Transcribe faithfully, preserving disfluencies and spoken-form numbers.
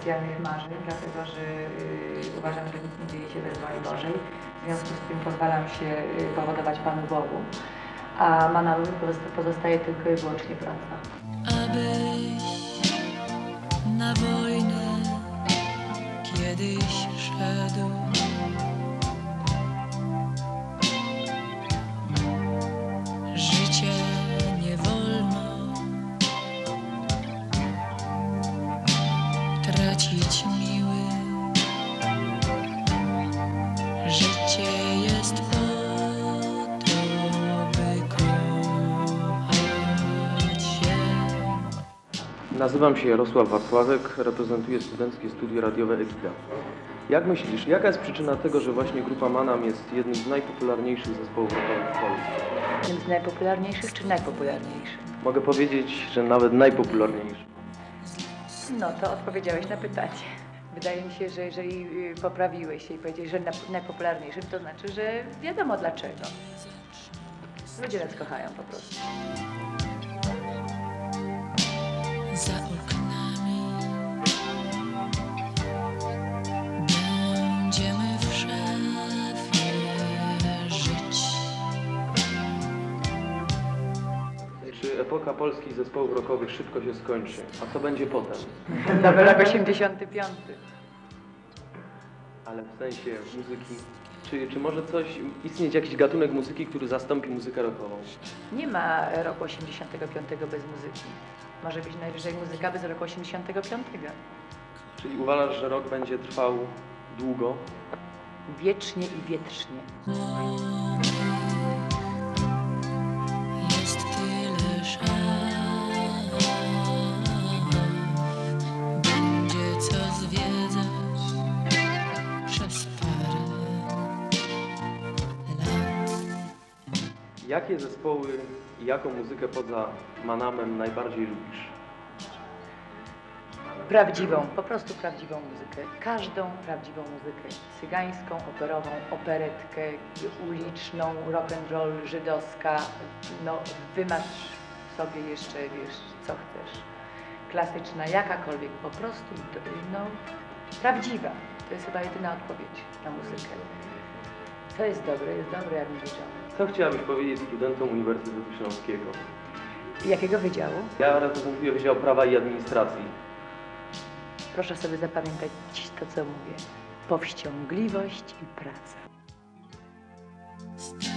specjalnych marzeń, dlatego że y, uważam, że nic nie dzieje się bez woli Bożej. W związku z tym pozwalam się y, powodować Panu Bogu, a ma nam pozostaje tylko i wyłącznie praca. Abyś na wojnę kiedyś szedł, życie nie wolno tracić miły, życie jest po to, by kochać się. Nazywam się Jarosław Wacławek, reprezentuję Studenckie Studio Radiowe Ekida. Jak myślisz, jaka jest przyczyna tego, że właśnie grupa Manam jest jednym z najpopularniejszych zespołów rockowych w Polsce? Jednym z najpopularniejszych czy najpopularniejszych? Mogę powiedzieć, że nawet najpopularniejszy. No to odpowiedziałeś na pytanie. Wydaje mi się, że jeżeli poprawiłeś się i powiedziałeś, że najpopularniejszym, to znaczy, że wiadomo dlaczego. Ludzie nas kochają po prostu. Za oknami będziemy w szafie żyć. Czy epoka polskich zespołów rockowych szybko się skończy? A co będzie potem? Nowy rok osiemdziesiąty piąty. Ale w sensie muzyki. Czy, czy może coś, istnieć jakiś gatunek muzyki, który zastąpi muzykę rockową? Nie ma roku osiemdziesiątego piątego bez muzyki. Może być najwyżej muzyka bez roku osiemdziesiątego piątego. Czyli uważasz, że rock będzie trwał długo? Wiecznie i wietrznie. Jest tyle szaf, będzie co zwiedzać przez parę lat. Jakie zespoły i jaką muzykę poza Manamem najbardziej lubisz? Prawdziwą, po prostu prawdziwą muzykę. Każdą prawdziwą muzykę. Cygańską, operową, operetkę, uliczną, rock'n'roll, żydowska. No, wymasz sobie jeszcze, wiesz, co chcesz. Klasyczna, jakakolwiek, po prostu, no, prawdziwa. To jest chyba jedyna odpowiedź na muzykę. Co jest dobre, jest dobre, jak mówi John. Co chciałabyś powiedzieć studentom Uniwersytetu Śląskiego? Jakiego wydziału? Ja reprezentuję Wydział Prawa i Administracji. Proszę sobie zapamiętać to, co mówię. Powściągliwość i praca.